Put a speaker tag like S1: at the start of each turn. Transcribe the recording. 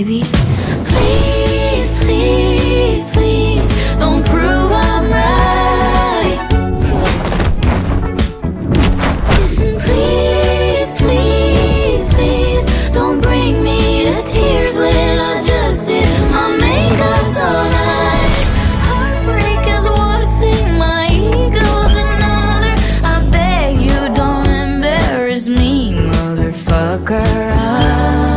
S1: baby. Please, please, please, don't prove I'm right. Please, please, please, don't bring me to tears when I just did my makeup so nice. Heartbreak is one thing, my ego's another. I beg you don't embarrass me, motherfucker.